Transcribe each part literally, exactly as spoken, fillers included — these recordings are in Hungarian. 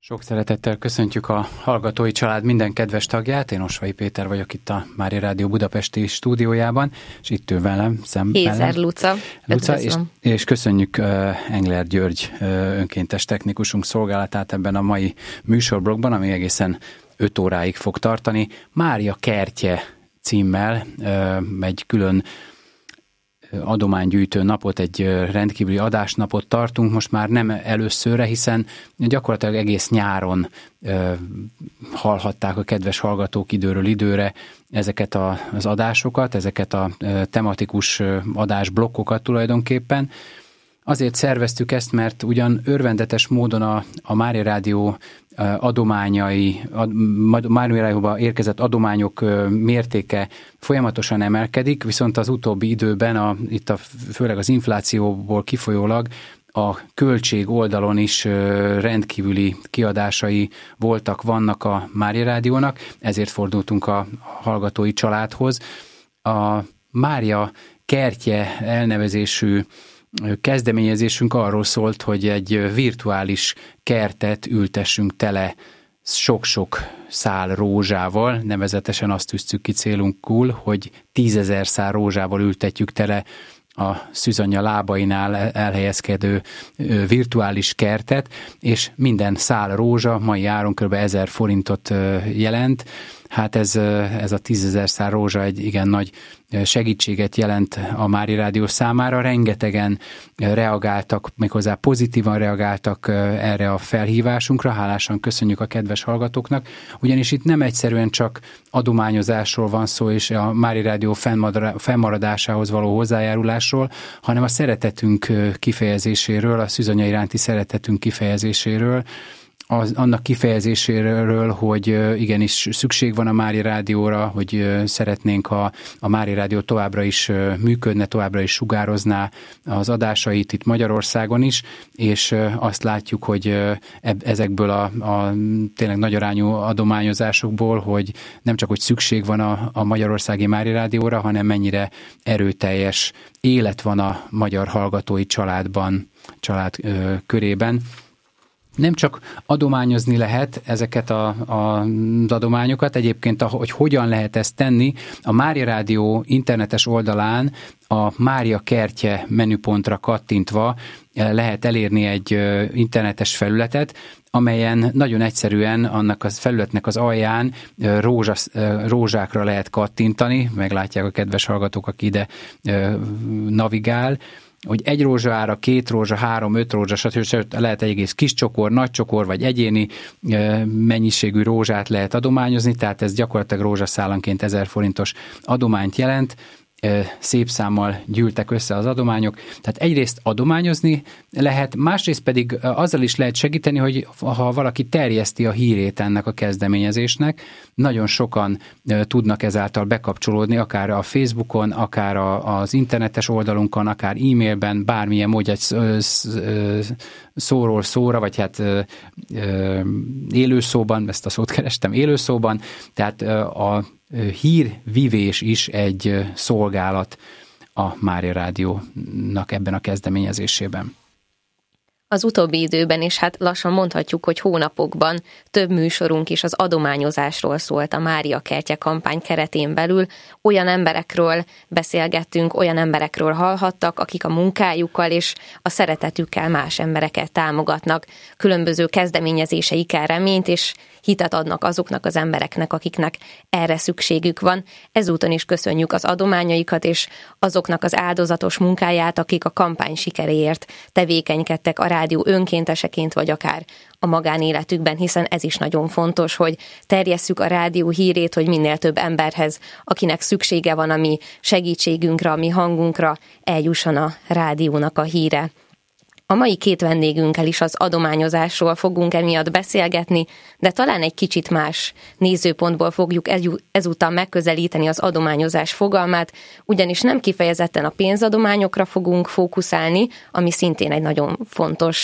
Sok szeretettel köszöntjük a Hallgatói Család minden kedves tagját. Én Osvai Péter vagyok itt a Mária Rádió budapesti stúdiójában, és itt ül velem szemben. Hézer Luca. Luca és, és köszönjük uh, Engler György uh, önkéntes technikusunk szolgálatát ebben a mai műsorblogban, ami egészen öt óráig fog tartani. Mária kertje címmel uh, egy külön adománygyűjtő napot, egy rendkívüli adásnapot tartunk, most már nem előszörre, hiszen gyakorlatilag egész nyáron ö, hallhatták a kedves hallgatók időről időre ezeket a, az adásokat, ezeket a ö, tematikus ö, adásblokkokat tulajdonképpen. Azért szerveztük ezt, mert ugyan örvendetes módon a, a Mária Rádió adományai, ad, Mária Rádióba érkezett adományok mértéke folyamatosan emelkedik, viszont az utóbbi időben, a, itt a, főleg az inflációból kifolyólag a költség oldalon is rendkívüli kiadásai voltak, vannak a Mária Rádiónak, ezért fordultunk a hallgatói családhoz. A Mária kertje elnevezésű kezdeményezésünk arról szólt, hogy egy virtuális kertet ültessünk tele sok-sok szál rózsával, nevezetesen azt tűztük ki célunkul, hogy tízezer szál rózsával ültetjük tele a szűzanyja lábainál elhelyezkedő virtuális kertet, és minden szál rózsa mai áron kb. ezer forintot jelent. Hát ez, ez a tízezer szál rózsa egy igen nagy segítséget jelent a Mária Rádió számára. Rengetegen reagáltak, méghozzá pozitívan reagáltak erre a felhívásunkra. Hálásan köszönjük a kedves hallgatóknak, ugyanis itt nem egyszerűen csak adományozásról van szó, és a Mária Rádió fennmaradásához való hozzájárulásról, hanem a szeretetünk kifejezéséről, a szűzanya iránti szeretetünk kifejezéséről, Az, annak kifejezéséről, hogy igenis szükség van a Mária Rádióra, hogy szeretnénk, ha a Mária Rádió továbbra is működne, továbbra is sugározná az adásait itt Magyarországon is, és azt látjuk, hogy ezekből a, a tényleg nagyarányú adományozásokból, hogy nem csak, hogy szükség van a, a magyarországi Mária Rádióra, hanem mennyire erőteljes élet van a magyar hallgatói családban, család ö, körében. Nem csak adományozni lehet ezeket a, a, az adományokat, egyébként, hogy hogyan lehet ezt tenni, a Mária Rádió internetes oldalán a Mária kertje menüpontra kattintva lehet elérni egy internetes felületet, amelyen nagyon egyszerűen annak a felületnek az alján rózsas, rózsákra lehet kattintani, meglátják a kedves hallgatók, aki ide navigál, hogy egy rózsa ára, két rózsa, három, öt rózsa, stb. Lehet egy egész kis csokor, nagy csokor, vagy egyéni mennyiségű rózsát lehet adományozni, tehát ez gyakorlatilag rózsaszálanként ezer forintos adományt jelent. Szép számmal gyűltek össze az adományok. Tehát egyrészt adományozni lehet, másrészt pedig azzal is lehet segíteni, hogy ha valaki terjeszti a hírét ennek a kezdeményezésnek, nagyon sokan tudnak ezáltal bekapcsolódni, akár a Facebookon, akár az internetes oldalunkon, akár e-mailben, bármilyen módja szóról szóra, vagy hát élőszóban, ezt a szót kerestem, élőszóban, tehát a hírvivés is egy szolgálat a Mária Rádiónak ebben a kezdeményezésében. Az utóbbi időben is, hát lassan mondhatjuk, hogy hónapokban több műsorunk is az adományozásról szólt a Mária kertje kampány keretén belül. Olyan emberekről beszélgettünk, olyan emberekről hallhattak, akik a munkájukkal és a szeretetükkel más embereket támogatnak. Különböző kezdeményezéseikkel reményt és hitet adnak azoknak az embereknek, akiknek erre szükségük van. Ezúton is köszönjük az adományaikat és azoknak az áldozatos munkáját, akik a kampány sikeréért tevékenykedtek a rádió önkénteseként, vagy akár a magánéletükben, hiszen ez is nagyon fontos, hogy terjesszük a rádió hírét, hogy minél több emberhez, akinek szüksége van a mi segítségünkre, a mi hangunkra, eljusson a rádiónak a híre. A mai két vendégünkkel is az adományozásról fogunk emiatt beszélgetni, de talán egy kicsit más nézőpontból fogjuk ezúttal megközelíteni az adományozás fogalmát, ugyanis nem kifejezetten a pénzadományokra fogunk fókuszálni, ami szintén egy nagyon fontos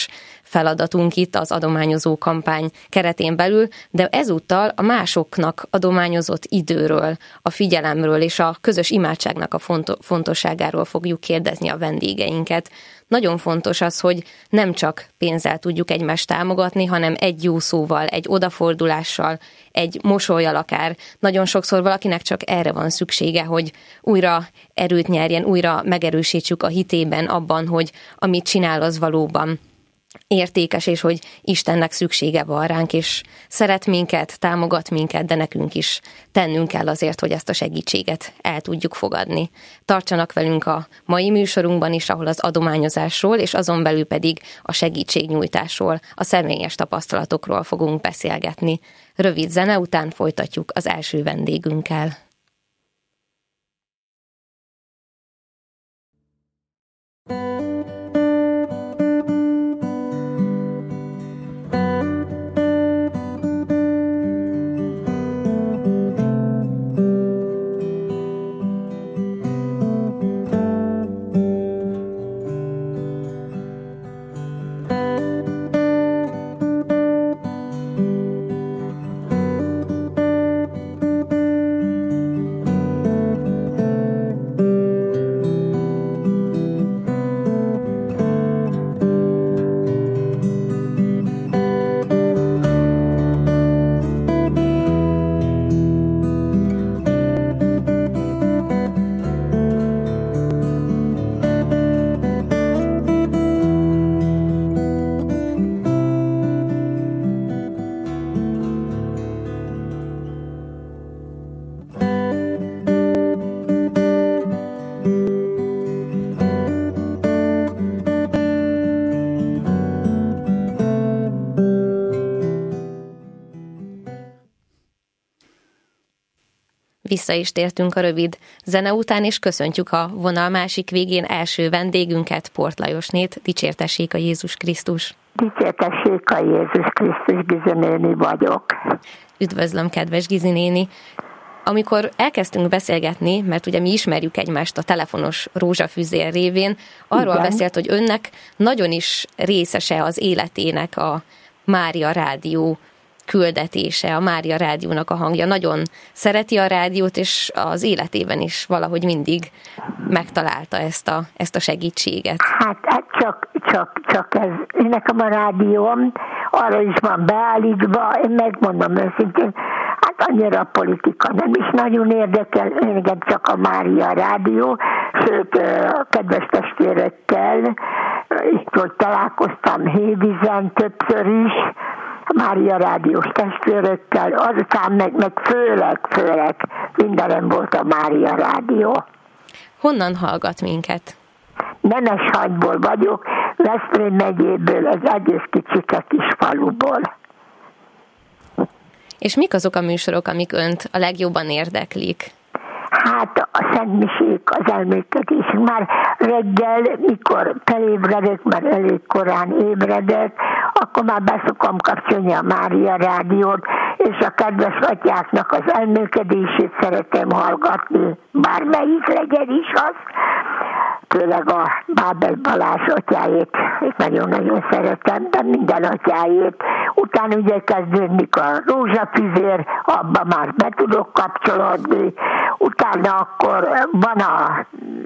feladatunk itt az adományozó kampány keretén belül, de ezúttal a másoknak adományozott időről, a figyelemről és a közös imádságnak a fontosságáról fogjuk kérdezni a vendégeinket. Nagyon fontos az, hogy nem csak pénzzel tudjuk egymást támogatni, hanem egy jó szóval, egy odafordulással, egy mosollyal akár. Nagyon sokszor valakinek csak erre van szüksége, hogy újra erőt nyerjen, újra megerősítsük a hitében abban, hogy amit csinál, az valóban értékes, és hogy Istennek szüksége van ránk, és szeret minket, támogat minket, de nekünk is tennünk kell azért, hogy ezt a segítséget el tudjuk fogadni. Tartsanak velünk a mai műsorunkban is, ahol az adományozásról, és azon belül pedig a segítségnyújtásról, a személyes tapasztalatokról fogunk beszélgetni. Rövid zene után folytatjuk az első vendégünkkel. Vissza is tértünk a rövid zene után, és köszöntjük a vonal másik végén első vendégünket, Port Lajosnét. Dicsértessék a Jézus Krisztus! Dicsértessék a Jézus Krisztus, Gizi néni vagyok. Üdvözlöm, kedves Gizi néni! Amikor elkezdtünk beszélgetni, mert ugye mi ismerjük egymást a telefonos rózsafüzér révén, arról Igen. beszélt, hogy önnek nagyon is részese az életének a Mária Rádió küldetése, a Mária Rádiónak a hangja. Nagyon szereti a rádiót, és az életében is valahogy mindig megtalálta ezt a, ezt a segítséget. Hát, hát csak, csak, csak ez. Nekem a rádióm arra is van beállítva, én megmondom őszintén, hát annyira a politika nem is nagyon érdekel, engem csak a Mária Rádió, sőt, a kedves testvérekkel, itt hogy találkoztam Hévízen többször is, Mária Rádiós testvérökkel, azután meg, meg főleg, főleg mindenem volt a Mária Rádió. Honnan hallgat minket? Nemeshagyból vagyok, Veszprém megyéből, egy egész kicsike kis faluból. És mik azok a műsorok, amik önt a legjobban érdeklik? Hát a szentmisék, az elmélkedés. Már reggel, mikor felébredek, mert elég korán ébredek, akkor már beszokom kapcsolni a Mária Rádiót, és a kedves atyáknak az elmélkedését szeretem hallgatni, bármelyik legyen is az. Főleg a Bábel Balázs atyájét nagyon-nagyon szeretem, de minden atyájét. Utána ugye kezdődik a rózsafüzér, abban már be tudok kapcsolódni. Utána akkor van a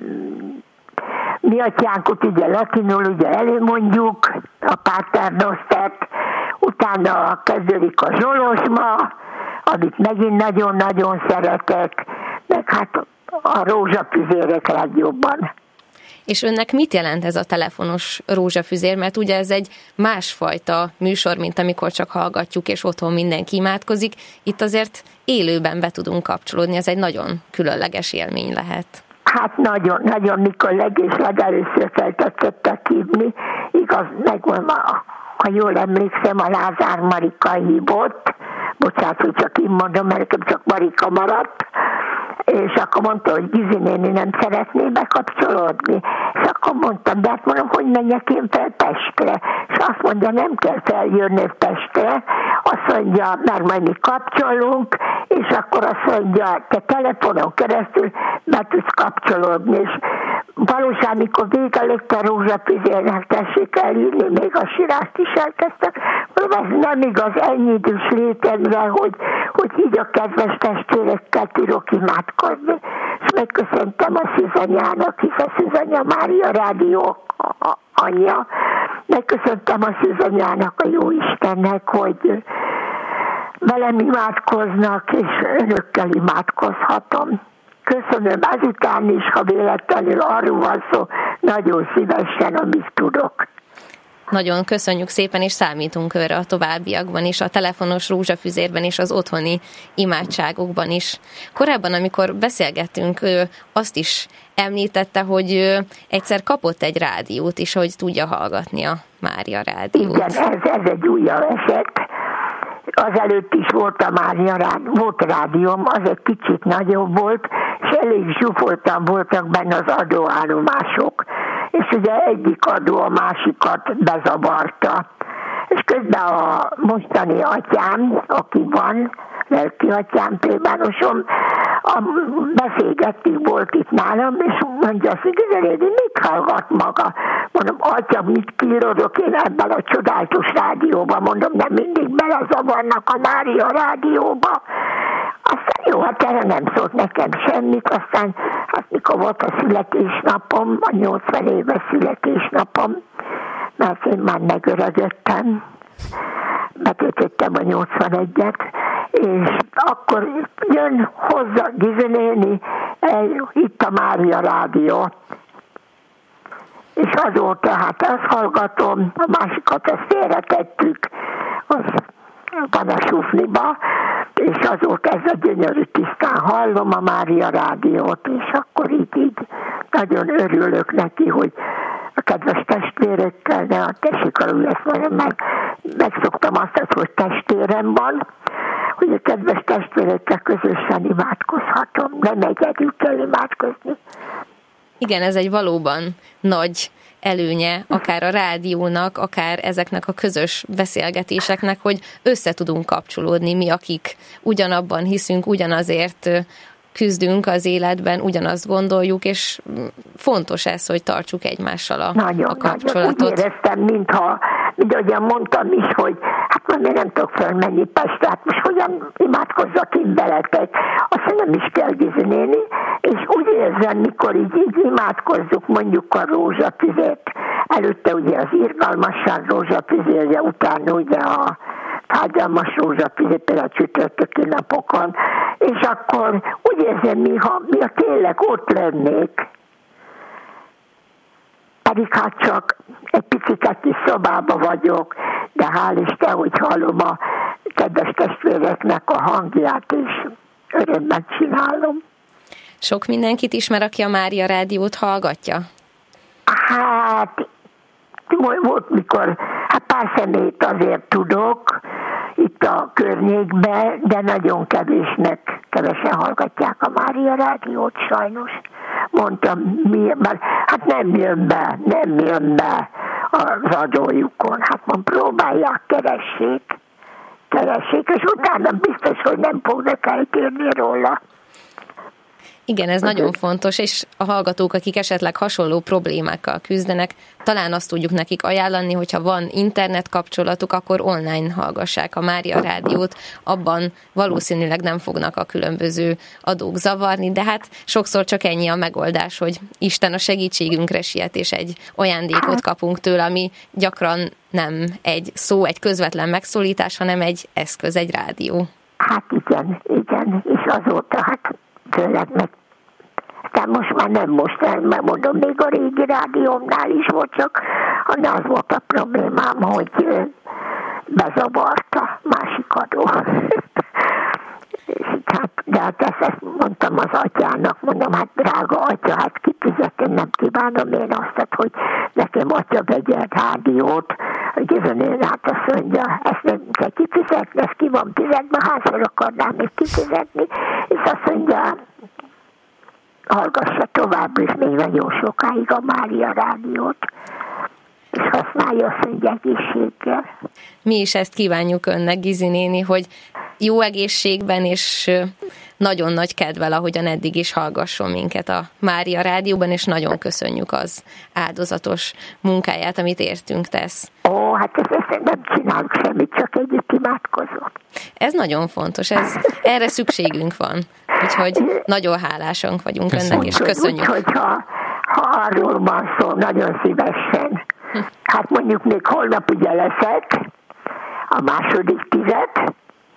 mi atyánkot, ugye latinul, ugye előmondjuk, a Pater Nostert. Utána kezdődik a Zsolozsma, amit megint nagyon-nagyon szeretek, meg hát a rózsafüzérek legjobban. És önnek mit jelent ez a telefonos rózsafüzér? Mert ugye ez egy másfajta műsor, mint amikor csak hallgatjuk, és otthon mindenki imádkozik. Itt azért élőben be tudunk kapcsolódni, ez egy nagyon különleges élmény lehet. Hát nagyon, nagyon, mikor legés legelőször feltettek hívni, igaz, megmondom, ha jól emlékszem, a Lázár Marika hívott, bocsánat, hogy csak így mondom, mert nekem csak Marika maradt, és akkor mondta, hogy Gizi néni nem szeretné bekapcsolódni. És akkor mondtam, de hát mondom, hogy menjek én fel Pestre. És azt mondja, nem kell feljönni Pestre. Azt mondja, mert majd mi kapcsolunk, és akkor azt mondja, te telefonon keresztül be tudsz kapcsolódni. És valóság, amikor vége lett a rózsapüzérnek, tessék elírni, még a sírást is elkezdtek. Ez nem igaz ennyi idős létemre, hogy, hogy így a kedves testvérekkel tudok imádkozni. És megköszöntem a Szűzanyának, hisz a Szűzanya Mária Rádió anyja. Megköszöntem a Szűzanyának, a Jóistennek, hogy velem imádkoznak, és önökkel imádkozhatom. Köszönöm ezután is, ha véletlenül arról van szó, nagyon szívesen, amit tudok. Nagyon köszönjük szépen, és számítunk őre a továbbiakban is, a telefonos rózsafüzérben és az otthoni imádságokban is. Korábban, amikor beszélgettünk, ő azt is említette, hogy egyszer kapott egy rádiót is, hogy tudja hallgatni a Mária Rádiót. Igen, ez, ez egy újabb eset. Azelőtt is volt a Mária rádió, volt rádióm, az egy kicsit nagyobb volt, és elég zsúfoltan voltak benne az adóállomások. És ugye egyik adó a másikat bezavarta. És közben a mostani atyám, aki van, lelki atyám, plébánosom, a beszélgettük, volt itt nálam, és mondja azt, hogy Gizelédi, mit hallgat maga? Mondom, atya, mit kírodok én ebben a csodálatos rádióban? Mondom, nem mindig belezavarnak a Mária Rádióba. Aztán jó, hát erre nem szólt nekem semmit, aztán hát mikor volt a születésnapom, a nyolcvan éves születésnapom, mert én már megöregedtem, betöltöttem a nyolcvanegyet, és akkor jön hozzá Gizi néni, itt a Mária Rádió, és azóta hát azt hallgatom, a másikat azt félretettük, az van a sufniba, és azóta ez a gyönyörű tisztán hallom a Mária Rádiót, és akkor így, így nagyon örülök neki, hogy a kedves testvérekkel, de a tessék, ezt mondom, meg, megszoktam azt, hogy testvérem van, hogy a kedves testvérekkel közösen imádkozhatom, nem egyedül kell imádkozni. Igen, ez egy valóban nagy előnye, akár a rádiónak, akár ezeknek a közös beszélgetéseknek, hogy össze tudunk kapcsolódni mi, akik ugyanabban hiszünk, ugyanazért küzdünk az életben, ugyanazt gondoljuk, és fontos ez, hogy tartsuk egymással a, nagyon, a kapcsolatot. Nagyon. Úgy éreztem, mintha, mint ahogyan mondtam is, hogy hát majd én nem tudok fölmenni Pestre, hát most hogyan imádkozzak én veletek? Azt nem is kell Gizi néni, és úgy érzem, mikor így, így imádkozzuk mondjuk a rózsatüzet, előtte ugye az irgalmasság rózsatüzélje, utána ugye a fájdalmas rózsatüzet, például a csütörtöki napokon, és akkor úgy érzem, mintha mi a tényleg ott lennék. Pedig hát csak egy picit kis szobában vagyok, de hál' Isten, hogy hallom a kedves testvéreknek a hangját, és örömmel csinálom. Sok mindenkit ismer, aki a Mária Rádiót hallgatja? Hát, volt mikor, hát pár személyt azért tudok itt a környékben, de nagyon kevésnek, kevesen hallgatják a Mária Rádiót sajnos. Mondtam, mi, mert hát nem jön be, nem jön be az adójukon. Hát mondom, próbálják, keressék, keressék, és utána biztos, hogy nem fognak eltérni róla. Igen, ez nagyon fontos, és a hallgatók, akik esetleg hasonló problémákkal küzdenek, talán azt tudjuk nekik ajánlani, hogyha van internet kapcsolatuk, akkor online hallgassák a Mária Rádiót, abban valószínűleg nem fognak a különböző adók zavarni, de hát sokszor csak ennyi a megoldás, hogy Isten a segítségünkre siet, és egy ajándékot kapunk tőle, ami gyakran nem egy szó, egy közvetlen megszólítás, hanem egy eszköz, egy rádió. Hát igen, igen, és azóta hát tőled meg. Aztán most már nem most, mert mondom, még a régi rádiómnál is volt, csak az volt a problémám, hogy bezavarta másik adó. Hát, de hát ezt, ezt mondtam az atyának, mondom, hát drága atya, hát kifizetem, nem kívánom én azt, hogy nekem atya vegyen rádiót, hogy ezen hát azt mondja, ezt nem kell kifizetni, ezt ki van fizetve, hányszor akarnám még kifizetni, és azt mondja, hallgassa tovább, és még nagyon sokáig a Mária Rádiót, és használja azt, hogy egészséggel. Mi is ezt kívánjuk önnek, Gizi néni, hogy jó egészségben és nagyon nagy kedvel, ahogyan eddig is hallgasson minket a Mária Rádióban, és nagyon köszönjük az áldozatos munkáját, amit értünk tesz. Ó, hát ezt nem csinálunk semmit, csak együtt imádkozunk. Ez nagyon fontos, ez, erre szükségünk van. Úgyhogy nagyon hálásak vagyunk köszönjük. Önnek, és köszönjük. Úgyhogy ha, ha arról van szó, nagyon szívesen. Hát mondjuk még holnap ugye leszek, a második tized,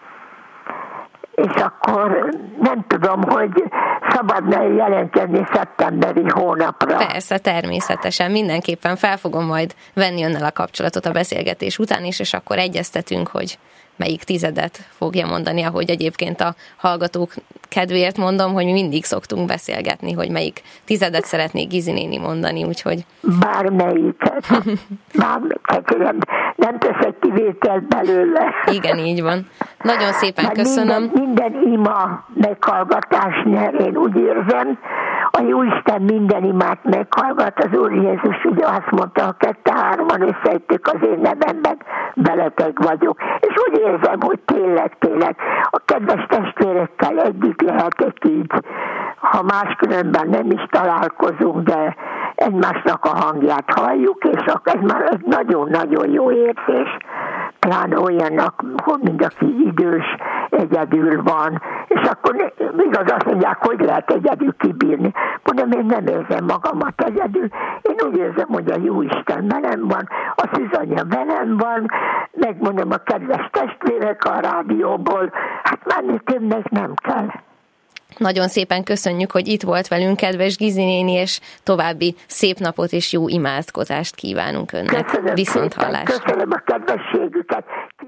és akkor nem tudom, hogy szabadna jelentkezni szeptemberi hónapra. Persze, természetesen. Mindenképpen fel fogom majd venni önnel a kapcsolatot a beszélgetés után is, és akkor egyeztetünk, hogy melyik tizedet fogja mondani, ahogy egyébként a hallgatók kedvéért mondom, hogy mi mindig szoktunk beszélgetni, hogy melyik tizedet szeretnék Gizi néni mondani, úgyhogy... Bármelyiket. Bármelyiket. Nem, nem teszek kivételt belőle. Igen, így van. Nagyon szépen Mert köszönöm. Minden, minden ima meghallgatás nyer, én úgy érzem. A Jóisten minden imát meghallgat, az Úr Jézus ugye azt mondta, ha kette-hárman összejöttök az én nevemben, veletek vagyok. És úgy érzem, hogy tényleg, tényleg a kedves testvérekkel együtt lehetek így, ha máskülönben nem is találkozunk, de egymásnak a hangját halljuk, és akkor ez már egy nagyon-nagyon jó érzés, pláne olyannak, mint aki idős, egyedül van, és akkor igaz azt mondják, hogy lehet egyedül kibírni. Mondom, én nem érzem magamat egyedül, én úgy érzem, hogy a Jóisten velem van, a szűzanya velem van, megmondom a kedves testvérek a rádióból, hát már többnek nem kell. Nagyon szépen köszönjük, hogy itt volt velünk, kedves Gizi néni, és további szép napot és jó imádkozást kívánunk önnek. Köszönöm Viszont szépen, hallásra. köszönöm a kedvességüket.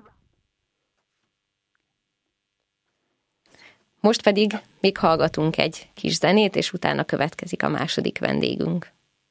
Most pedig még hallgatunk egy kis zenét, és utána következik a második vendégünk.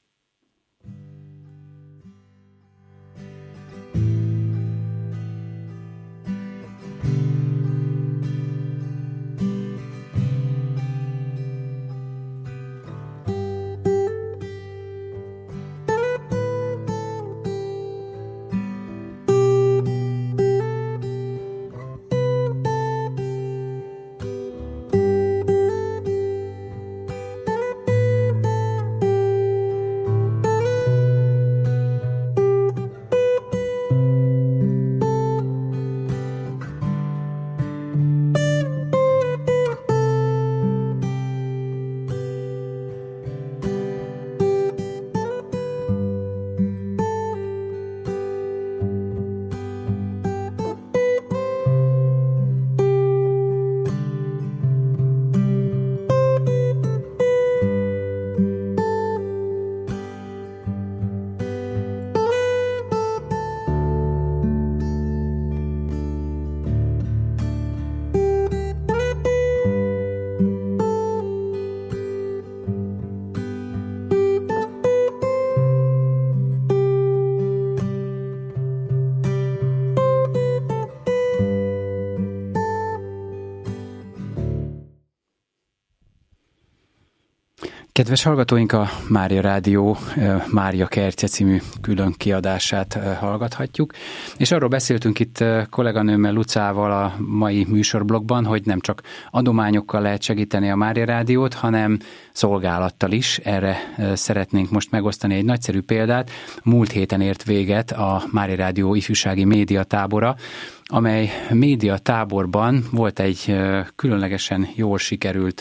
Kedves hallgatóink, a Mária Rádió Mária Kertje című külön kiadását hallgathatjuk, és arról beszéltünk itt kolléganőmmel Lucával a mai műsorblogban, hogy nem csak adományokkal lehet segíteni a Mária Rádiót, hanem szolgálattal is. Erre szeretnénk most megosztani egy nagyszerű példát. Múlt héten ért véget a Mária Rádió ifjúsági médiatábora, amely médiatáborban volt egy különlegesen jól sikerült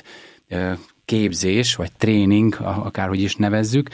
képzés, vagy tréning, akárhogy is nevezzük,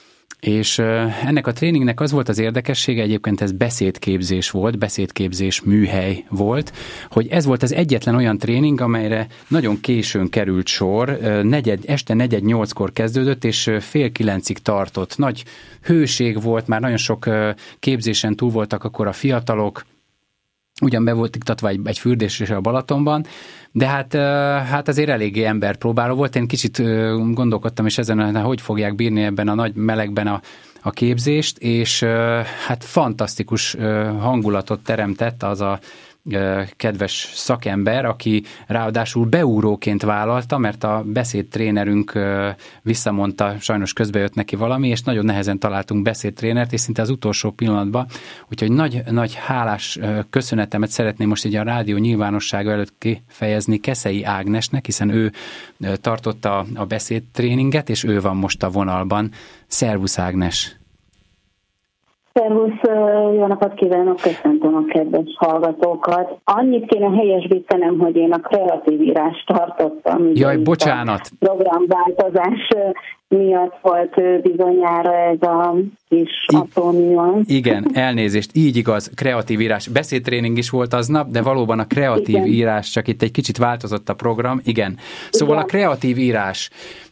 és ennek a tréningnek az volt az érdekessége, egyébként ez beszédképzés volt, beszédképzés műhely volt, hogy ez volt az egyetlen olyan tréning, amelyre nagyon későn került sor, negyed, este negyed nyolckor kezdődött, és fél kilencig tartott. Nagy hőség volt, már nagyon sok képzésen túl voltak akkor a fiatalok, ugyan be volt iktatva egy, egy fürdésre a Balatonban, de hát, hát azért eléggé emberpróbáló volt. Én kicsit gondolkodtam is ezen, hogy fogják bírni ebben a nagy melegben a, a képzést, és hát fantasztikus hangulatot teremtett az a kedves szakember, aki ráadásul beugróként vállalta, mert a beszédtrénerünk visszamondta, sajnos közbe jött neki valami, és nagyon nehezen találtunk beszédtrénert, és szinte az utolsó pillanatban, úgyhogy nagy, nagy hálás köszönetemet szeretném most így a rádió nyilvánossága előtt kifejezni Keszei Ágnesnek, hiszen ő tartotta a beszédtréninget, és ő van most a vonalban. Szervusz, Ágnes! Szervusz, jó napot kívánok, köszöntöm a kedves hallgatókat. Annyit kéne helyesbítenem, hogy én a kreatív írást tartottam. Jaj, bocsánat! A programváltozás miatt volt bizonyára ez a kis I- apró nüansz. Igen, elnézést, így igaz, kreatív írás. Beszédtréning is volt aznap, de valóban a kreatív igen. írás, csak itt egy kicsit változott a program. Igen. Szóval igen. A kreatív írás.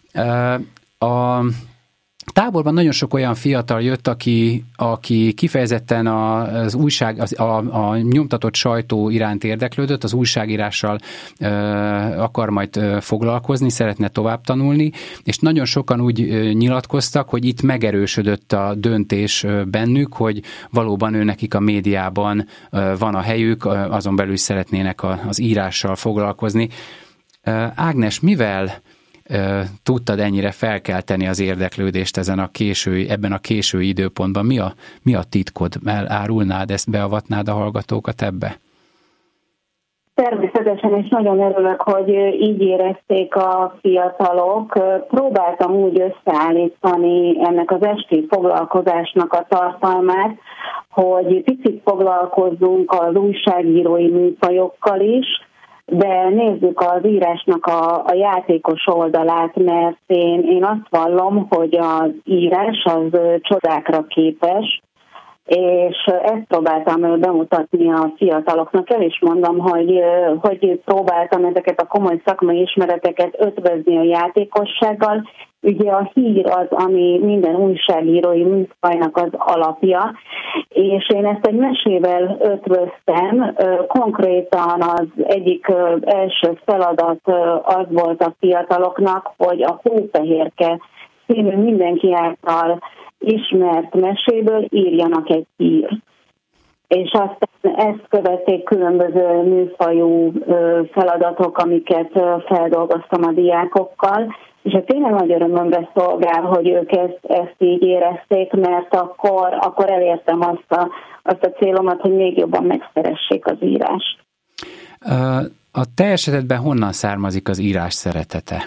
A táborban nagyon sok olyan fiatal jött, aki, aki kifejezetten az újság, az, a, a nyomtatott sajtó iránt érdeklődött, az újságírással ö, akar majd ö, foglalkozni, szeretne tovább tanulni, és nagyon sokan úgy ö, nyilatkoztak, hogy itt megerősödött a döntés ö, bennük, hogy valóban ő nekik a médiában ö, van a helyük, ö, azon belül is szeretnének a, az írással foglalkozni. Ö, Ágnes, mivel tudtad ennyire felkelteni az érdeklődést ezen a késői, ebben a késői időpontban? Mi a, mi a titkod? Elárulnád ezt, beavatnád a hallgatókat ebbe? Természetesen, és nagyon örülök, hogy így érezték a fiatalok. Próbáltam úgy összeállítani ennek az esti foglalkozásnak a tartalmát, hogy picit foglalkozzunk az újságírói műfajokkal is, de nézzük az írásnak a, a játékos oldalát, mert én, én azt vallom, hogy az írás az csodákra képes, és ezt próbáltam bemutatni a fiataloknak. El is mondom, hogy, hogy próbáltam ezeket a komoly szakmai ismereteket ötvözni a játékossággal. Ugye a hír az, ami minden újságírói műfajnak az alapja, és én ezt egy mesével ötvöztem. Konkrétan az egyik első feladat az volt a fiataloknak, hogy a Hófehérke című mindenki által ismert meséből írjanak egy hírt. És aztán ezt követték különböző műfajú feladatok, amiket feldolgoztam a diákokkal, és ez tényleg nagy örömömre szolgál, hogy ők ezt, ezt így érezték, mert akkor, akkor elértem azt a, azt a célomat, hogy még jobban megszeressék az írást. A te esetedben honnan származik az írás szeretete?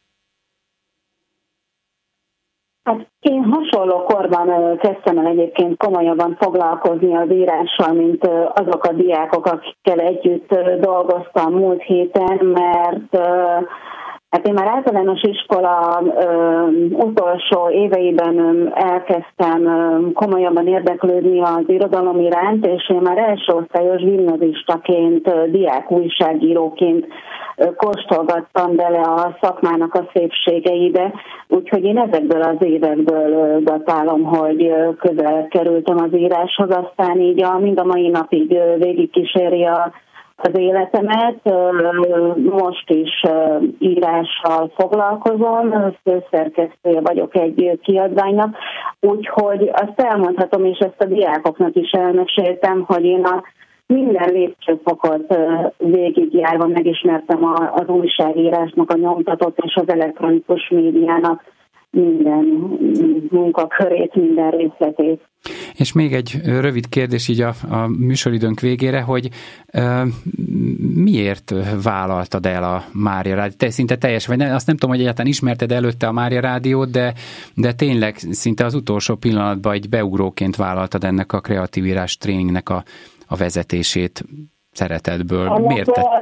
Hát én hasonló korban kezdtem el egyébként komolyabban foglalkozni az írással, mint azok a diákok, akikkel együtt dolgoztam múlt héten, mert hát én már általános iskola ö, utolsó éveiben elkezdtem ö, komolyabban érdeklődni az irodalom iránt, és én már első osztályos gimnazistaként, ö, diák újságíróként ö, kóstolgattam bele a szakmának a szépségeibe, úgyhogy én ezekből az évekből ö, datálom, hogy ö, közel kerültem az íráshoz, aztán így a, mind a mai napig ö, végigkíséri a az életemet. Most is írással foglalkozom, főszerkesztője vagyok egy kiadványnak, úgyhogy azt elmondhatom, és ezt a diákoknak is elmeséltem, hogy én a minden lépcsőfokot végigjárva megismertem az újságírásnak, a nyomtatott és az elektronikus médiának minden munkakörét, minden részletét. És még egy rövid kérdés így a, a műsoridőnk végére, hogy uh, miért vállaltad el a Mária Rádiót? Te szinte teljes, vagy ne, azt nem tudom, hogy egyáltalán ismerted előtte a Mária Rádiót, de, de tényleg szinte az utolsó pillanatban egy beugróként vállaltad ennek a kreatív írás tréningnek a, a vezetését szeretetből. A miért te?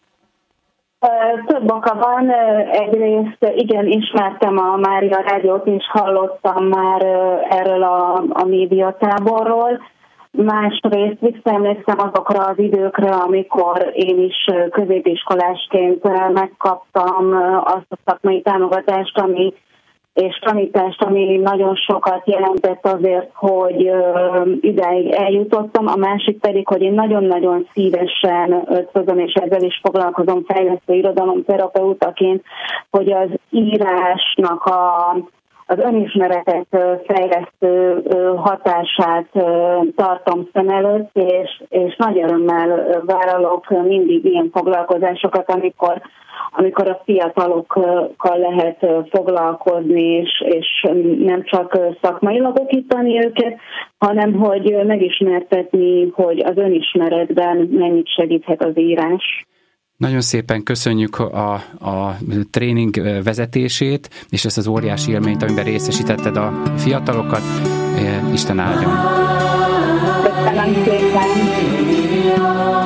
Több oka van. Egyrészt igen, ismertem a Mária Rádiót, és hallottam már erről a, a médiatáborról. Másrészt visszaemlékszem azokra az időkre, amikor én is középiskolásként megkaptam azt a szakmai támogatást, ami és tanítást, ami nagyon sokat jelentett azért, hogy idáig eljutottam. A másik pedig, hogy én nagyon-nagyon szívesen ötvözöm, és ezzel is foglalkozom fejlesztő irodalomterapeutaként, hogy az írásnak a, az önismeretet fejlesztő hatását tartom szem előtt, és, és nagy örömmel vállalok mindig ilyen foglalkozásokat, amikor, amikor a fiatalokkal lehet foglalkozni, és, és nem csak szakmailag okítani őket, hanem hogy megismertetni, hogy az önismeretben mennyit segíthet az írás. Nagyon szépen köszönjük a, a tréning vezetését, és ezt az óriási élményt, amiben részesítetted a fiatalokat. Isten áldjon! Köszönöm szépen!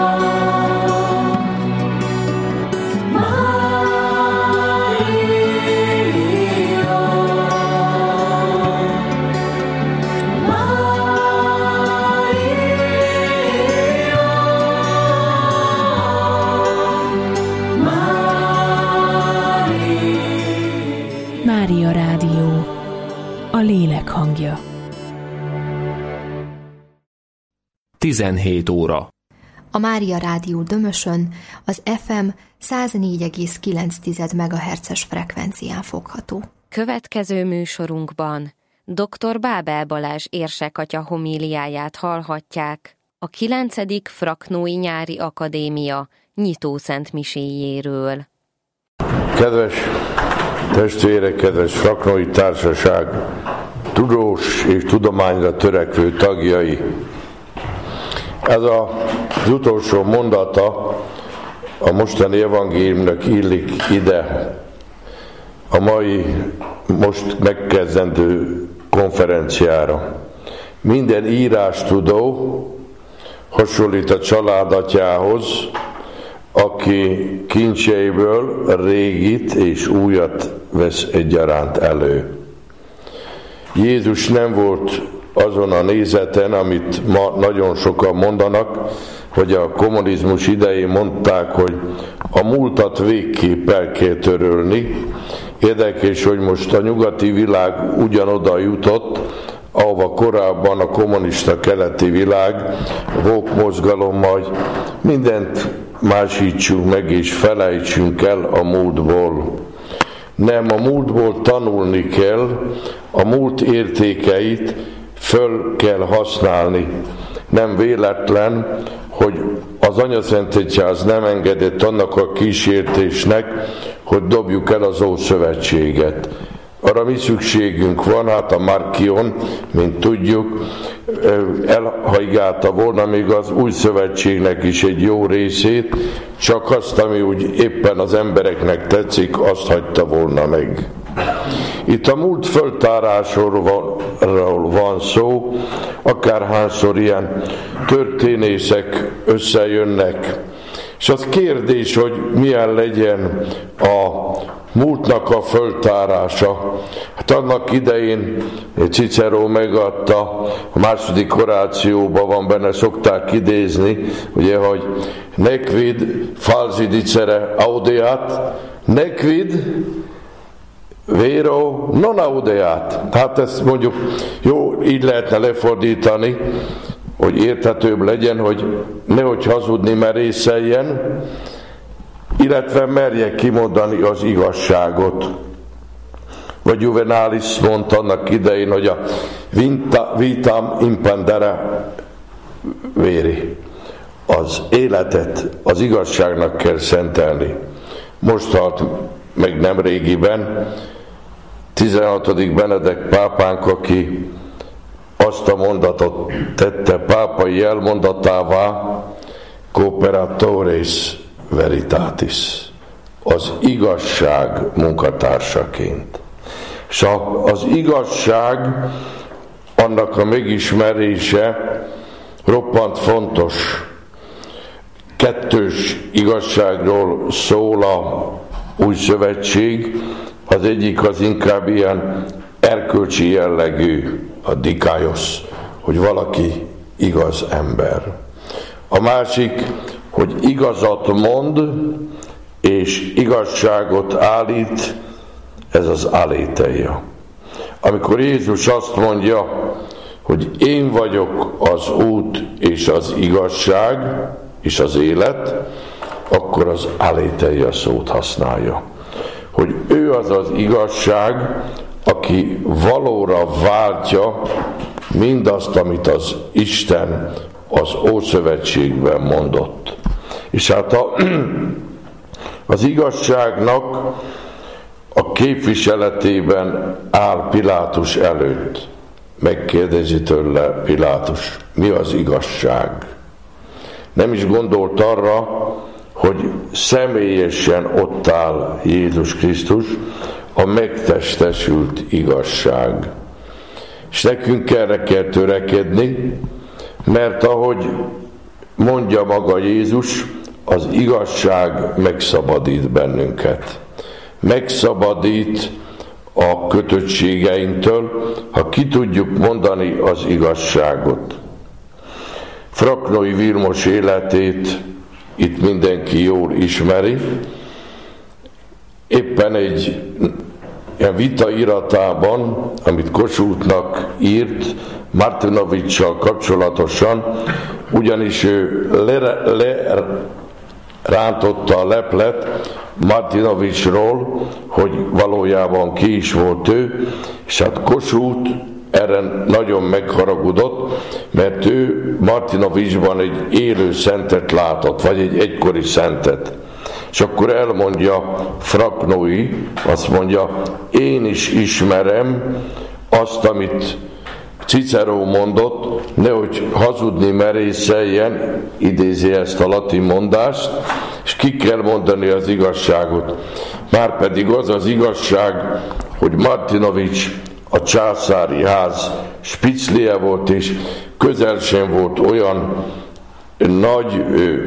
Mária Rádió, a lélek hangja. tizenhét óra. A Mária Rádió Dömösön az ef em száz négy egész kilenc megahertzes frekvencián fogható. Következő műsorunkban dr. Bábel Balázs érsekatya homíliáját hallhatják a kilencedik Fraknói Nyári Akadémia nyitószentmiséjéről. Kedves testvérek, kedves Fraknói Társaság, tudós és tudományra törekvő tagjai! Ez az utolsó mondata a mostani evangéliumnak illik ide, a mai, most megkezdendő konferenciára. Minden írástudó hasonlít a családatyához, aki kincseiből régit és újat vesz egyaránt elő. Jézus nem volt azon a nézeten, amit ma nagyon sokan mondanak, hogy a kommunizmus idején mondták, hogy a múltat végképp el kell törölni. Érdekes, hogy most a nyugati világ ugyanoda jutott, ahova korábban a kommunista keleti világ, a woke mozgalommal mindent másítsunk meg és felejtsünk el a múltból. Nem, a múltból tanulni kell, a múlt értékeit föl kell használni. Nem véletlen, hogy az Anyaszent Egyház nem engedett annak a kísértésnek, hogy dobjuk el az Ószövetséget. Arra mi szükségünk van, hát a Markion, mint tudjuk, elhajgálta volna még az Új Szövetségnek is egy jó részét, csak azt, ami úgy éppen az embereknek tetszik, azt hagyta volna meg. Itt a múlt föltárásról van szó, akárhányszor ilyen történészek összejönnek. És az kérdés, hogy milyen legyen a múltnak a föltárása. Hát annak idején Cicero megadta, a második orációban van benne, szokták idézni, ugye, hogy nequid falsi dicere audeat, nequid vero non audeat. Hát ezt mondjuk jó, így lehetne lefordítani, hogy érthetőbb legyen, hogy nehogy hazudni merészeljen, illetve merje kimondani az igazságot. Vagy Juvenalis mondta annak idején, hogy a vita, vitam impendere véri. Az életet az igazságnak kell szentelni. Most halt meg nem régiben tizenhatodik Benedek pápánk, aki azt a mondatot tette pápai elmondatává, cooperatores veritatis, az igazság munkatársaként. És az igazság, annak a megismerése roppant fontos. Kettős igazságról szól a Új Szövetség, az egyik az inkább ilyen erkölcsi jellegű, a dikaios, hogy valaki igaz ember. A másik, hogy igazat mond, és igazságot állít, ez az aletheia. Amikor Jézus azt mondja, hogy én vagyok az út és az igazság és az élet, akkor az aletheia szót használja. Hogy ő az az igazság, aki valóra váltja mindazt, amit az Isten az Ószövetségben mondott. És hát a, az igazságnak a képviseletében áll Pilátus előtt. Megkérdezi tőle Pilátus, mi az igazság? Nem is gondolt arra, hogy személyesen ott áll Jézus Krisztus, a megtestesült igazság. És nekünk erre kell törekedni, mert ahogy mondja maga Jézus, az igazság megszabadít bennünket. Megszabadít a kötöttségeinktől, ha ki tudjuk mondani az igazságot. Fraknói Vilmos életét itt mindenki jól ismeri. Éppen egy ilyen vita iratában, amit Kossuthnak írt Martinovics-sal kapcsolatosan, ugyanis ő lerántotta a leplet Martinovicsról, hogy valójában ki is volt ő, és hát Kossuth erre nagyon megharagudott, mert ő Martinovicsban egy élő szentet látott, vagy egy egykori szentet. És akkor elmondja Fraknói, azt mondja, én is ismerem azt, amit Cicero mondott, nehogy hazudni merészeljen, idézi ezt a latin mondást, és ki kell mondani az igazságot. Márpedig az az igazság, hogy Martinovics a császári ház spiclije volt, és közel sem volt olyan nagy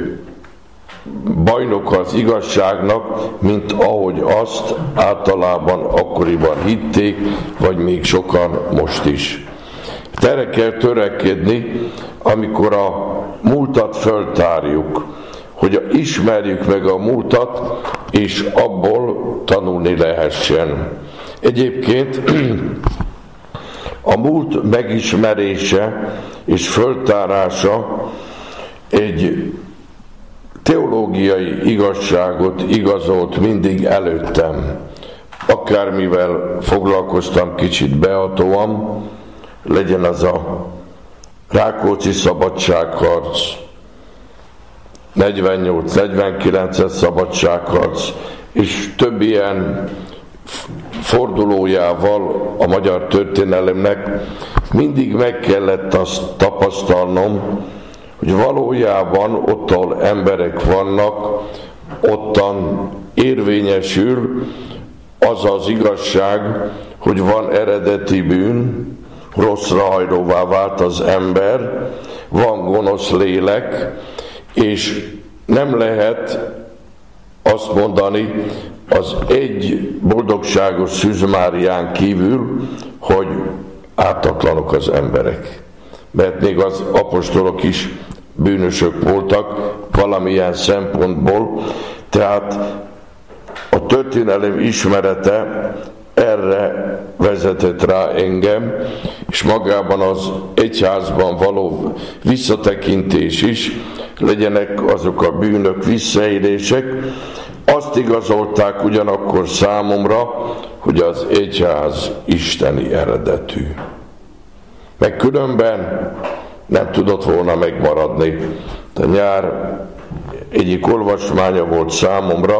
bajnok az igazságnak, mint ahogy azt általában akkoriban hitték, vagy még sokan most is. Erre kell törekedni, amikor a múltat föltárjuk, hogy ismerjük meg a múltat, és abból tanulni lehessen. Egyébként a múlt megismerése és föltárása egy teológiai igazságot igazolt mindig előttem. Akármivel foglalkoztam kicsit behatóan, legyen az a Rákóczi szabadságharc, negyvennyolc negyvenkilences szabadságharc, és több ilyen fordulójával a magyar történelemnek mindig meg kellett azt tapasztalnom, hogy valójában ott, ahol emberek vannak, ottan érvényesül az az igazság, hogy van eredeti bűn, rosszra hajlóvá vált az ember, van gonosz lélek, és nem lehet azt mondani az egy boldogságos Szűzmárián kívül, hogy ártatlanok az emberek. Mert még az apostolok is bűnösök voltak valamilyen szempontból, tehát a történelem ismerete erre vezetett rá engem, és magában az egyházban való visszatekintés is, legyenek azok a bűnök, visszaélések, azt igazolták ugyanakkor számomra, hogy az egyház isteni eredetű. Meg különben nem tudott volna megmaradni. A nyár egyik olvasmánya volt számomra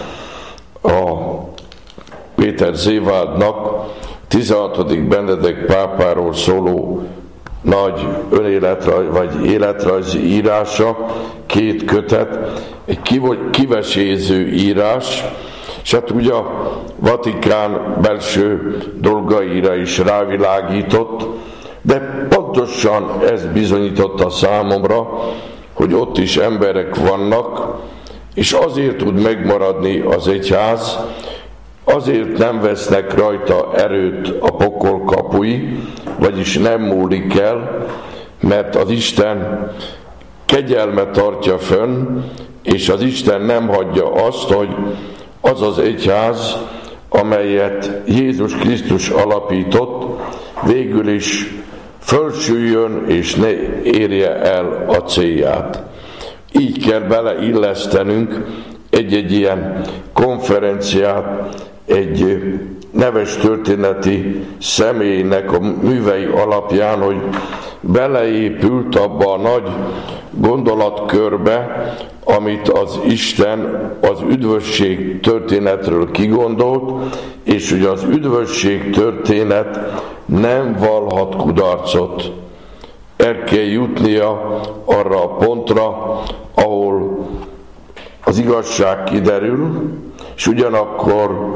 a Péter Zévádnak tizenhatodik Benedek pápáról szóló nagy önéletrajz vagy életrajzi írása, két kötet, egy kiveséző írás, és hát ugye a Vatikán belső dolgaira is rávilágított, de pontosan ez bizonyította számomra, hogy ott is emberek vannak, és azért tud megmaradni az egyház, azért nem vesznek rajta erőt a pokol kapui, vagyis nem múlik el, mert az Isten kegyelme tartja fönn, és az Isten nem hagyja azt, hogy az az egyház, amelyet Jézus Krisztus alapított, végül is fölsüljön és ne érje el a célját. Így kell beleillesztenünk egy-egy ilyen konferenciát, egy neves történeti személynek a művei alapján, hogy beleépült abba a nagy gondolatkörbe, amit az Isten az üdvösség történetről kigondolt, és hogy az üdvösség történet nem vallhat kudarcot. El kell jutnia arra a pontra, ahol az igazság kiderül, és ugyanakkor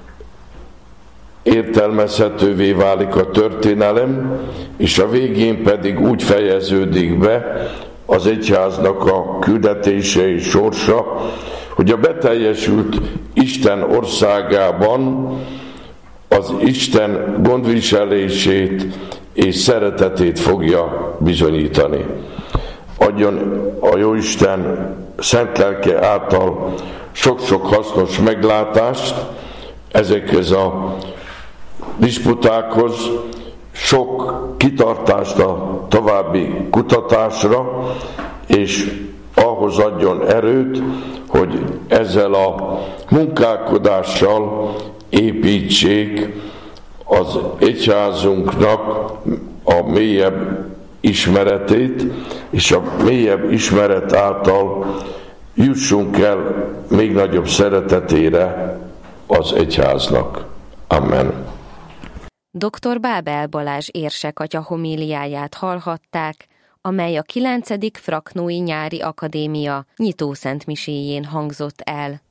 értelmezhetővé válik a történelem, és a végén pedig úgy fejeződik be az egyháznak a küldetése és sorsa, hogy a beteljesült Isten országában az Isten gondviselését és szeretetét fogja bizonyítani. Adjon a Jóisten szent lelke által sok-sok hasznos meglátást ezekhez a disputákhoz, sok kitartást a további kutatásra, és ahhoz adjon erőt, hogy ezzel a munkálkodással építsék az egyházunknak a mélyebb ismeretét, és a mélyebb ismeret által jussunk el még nagyobb szeretetére az egyháznak. Amen. doktor Bábel Balázs érsekatya homíliáját hallhatták, amely a kilencedik Fraknói Nyári Akadémia nyitószentmiséjén hangzott el.